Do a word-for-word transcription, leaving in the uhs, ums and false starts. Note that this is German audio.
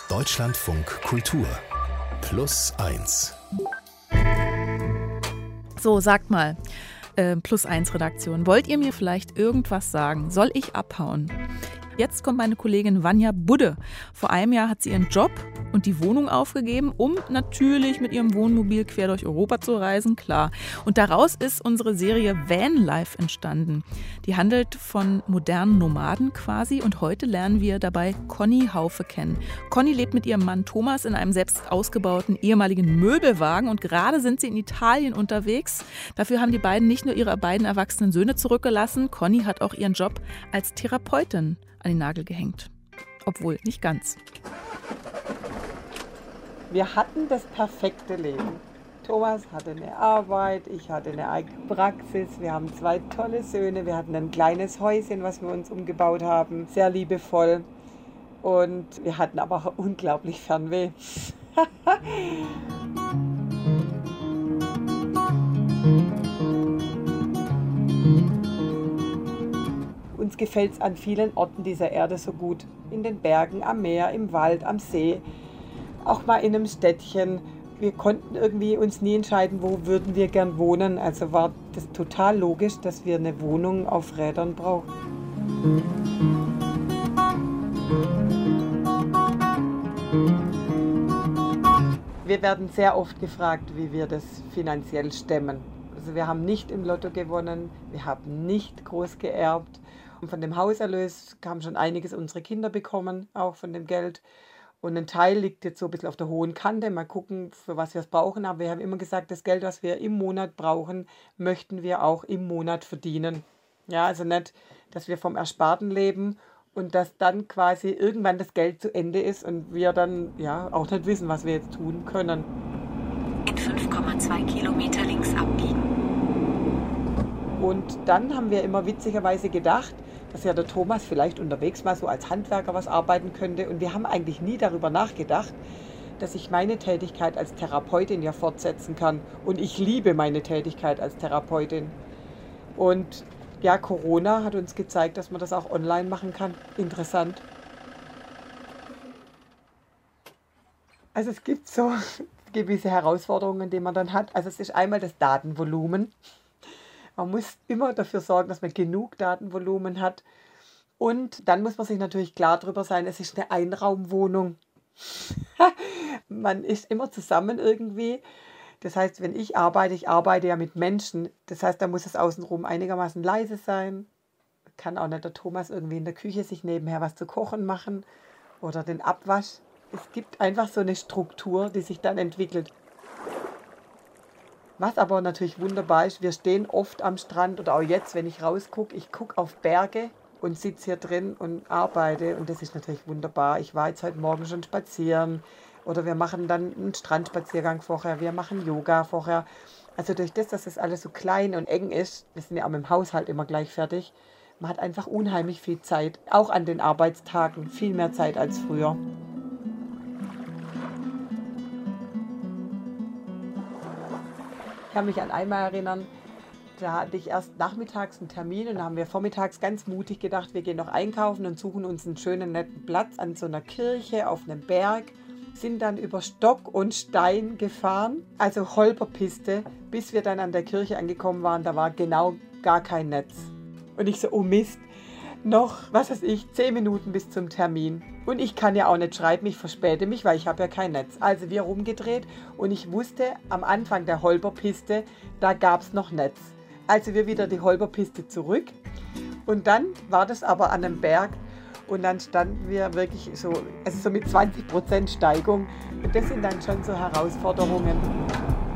Deutschlandfunk Kultur Plus eins. So, sagt mal, äh, Plus eins Redaktion, wollt ihr mir vielleicht irgendwas sagen? Soll ich abhauen? Jetzt kommt meine Kollegin Vanja Budde. Vor einem Jahr hat sie ihren Job und die Wohnung aufgegeben, um natürlich mit ihrem Wohnmobil quer durch Europa zu reisen, klar. Und daraus ist unsere Serie Vanlife entstanden. Die handelt von modernen Nomaden quasi und heute lernen wir dabei Conny Haufe kennen. Conny lebt mit ihrem Mann Thomas in einem selbst ausgebauten ehemaligen Möbelwagen und gerade sind sie in Italien unterwegs. Dafür haben die beiden nicht nur ihre beiden erwachsenen Söhne zurückgelassen, Conny hat auch ihren Job als Therapeutin an den Nagel gehängt. Obwohl, nicht ganz. Wir hatten das perfekte Leben. Thomas hatte eine Arbeit, ich hatte eine eigene Praxis, wir haben zwei tolle Söhne, wir hatten ein kleines Häuschen, was wir uns umgebaut haben, sehr liebevoll. Und wir hatten aber auch unglaublich Fernweh. Uns gefällt es an vielen Orten dieser Erde so gut. In den Bergen, am Meer, im Wald, am See, auch mal in einem Städtchen. Wir konnten irgendwie uns nie entscheiden, wo würden wir gern wohnen. Also war das total logisch, dass wir eine Wohnung auf Rädern brauchen. Wir werden sehr oft gefragt, wie wir das finanziell stemmen. Also wir haben nicht im Lotto gewonnen, wir haben nicht groß geerbt. Und von dem Hauserlös haben schon einiges unsere Kinder bekommen, auch von dem Geld. Und ein Teil liegt jetzt so ein bisschen auf der hohen Kante. Mal gucken, für was wir es brauchen. Aber wir haben immer gesagt, das Geld, was wir im Monat brauchen, möchten wir auch im Monat verdienen. Ja, also nicht, dass wir vom Ersparten leben und dass dann quasi irgendwann das Geld zu Ende ist und wir dann ja auch nicht wissen, was wir jetzt tun können. In fünf Komma zwei Kilometer links abbiegen. Und dann haben wir immer witzigerweise gedacht, dass ja der Thomas vielleicht unterwegs mal so als Handwerker was arbeiten könnte. Und wir haben eigentlich nie darüber nachgedacht, dass ich meine Tätigkeit als Therapeutin ja fortsetzen kann. Und ich liebe meine Tätigkeit als Therapeutin. Und ja, Corona hat uns gezeigt, dass man das auch online machen kann. Interessant. Also es gibt so gewisse Herausforderungen, die man dann hat. Also es ist einmal das Datenvolumen. Man muss immer dafür sorgen, dass man genug Datenvolumen hat. Und dann muss man sich natürlich klar darüber sein, es ist eine Einraumwohnung. Man ist immer zusammen irgendwie. Das heißt, wenn ich arbeite, ich arbeite ja mit Menschen. Das heißt, da muss es außenrum einigermaßen leise sein. Kann auch nicht der Thomas irgendwie in der Küche sich nebenher was zu kochen machen oder den Abwasch. Es gibt einfach so eine Struktur, die sich dann entwickelt. Was aber natürlich wunderbar ist, wir stehen oft am Strand oder auch jetzt, wenn ich rausgucke, ich gucke auf Berge und sitze hier drin und arbeite und das ist natürlich wunderbar. Ich war jetzt heute Morgen schon spazieren oder wir machen dann einen Strandspaziergang vorher, wir machen Yoga vorher. Also durch das, dass das alles so klein und eng ist, wir sind ja auch mit dem Haushalt immer gleich fertig, man hat einfach unheimlich viel Zeit, auch an den Arbeitstagen, viel mehr Zeit als früher. Ich kann mich an einmal erinnern, da hatte ich erst nachmittags einen Termin und da haben wir vormittags ganz mutig gedacht, wir gehen noch einkaufen und suchen uns einen schönen, netten Platz an so einer Kirche auf einem Berg, sind dann über Stock und Stein gefahren, also Holperpiste, bis wir dann an der Kirche angekommen waren, da war genau gar kein Netz. Und ich so, oh Mist, noch, was weiß ich, zehn Minuten bis zum Termin. Und ich kann ja auch nicht schreiben, ich verspäte mich, weil ich habe ja kein Netz. Also wir rumgedreht und ich wusste, am Anfang der Holperpiste, da gab es noch Netz. Also wir wieder die Holperpiste zurück und dann war das aber an einem Berg und dann standen wir wirklich so, also so mit zwanzig Prozent Steigung. Und das sind dann schon so Herausforderungen.